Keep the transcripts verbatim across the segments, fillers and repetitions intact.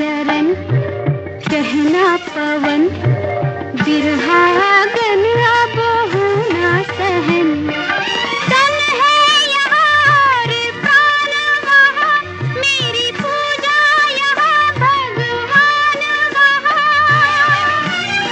चरण कहना पवन बिरहा गन अब होना सहन तन है यहाँ और प्राण वहाँ मेरी पूजा यहाँ भगवान वहाँ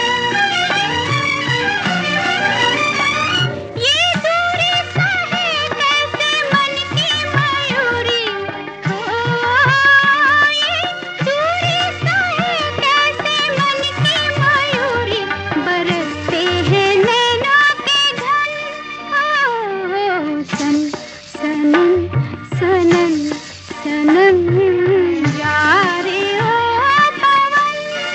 ये दूरी सहे कैसे मन की मयूरी हो ये दूरी सहे कैसे मन की मयूरी बरसते हैं नैना के घन ओ सन सनन सनन सनन जा रे ओ पवन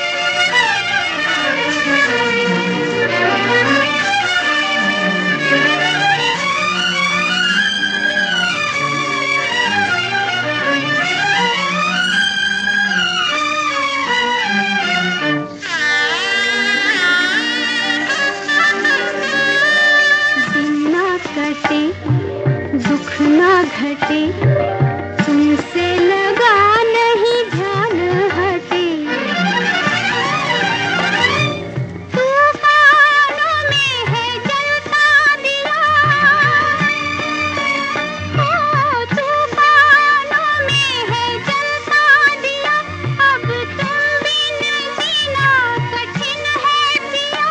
दिन ना कटे दुख ना घटे तुमसे लगा नहीं ध्यान हटे तूफानों में है जलता दिया ओ तूफानों में है जलता दिया अब तुम बिन जीना कठिन है पिया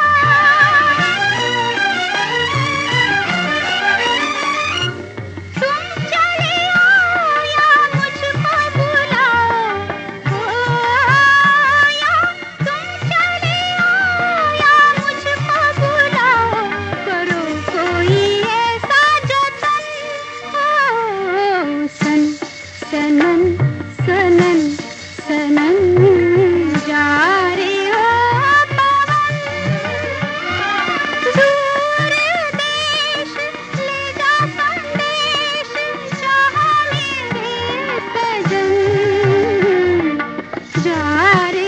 तुम चले आओ या मुझको बुलाओ हो या तुम चले आओ या मुझको बुलाओ करो कोई ऐसा जतन ओ सन सनन सनन सनन जा रे ओ पवन दूर देश ले जा संदेश जहाँ मेरे सजन जा रे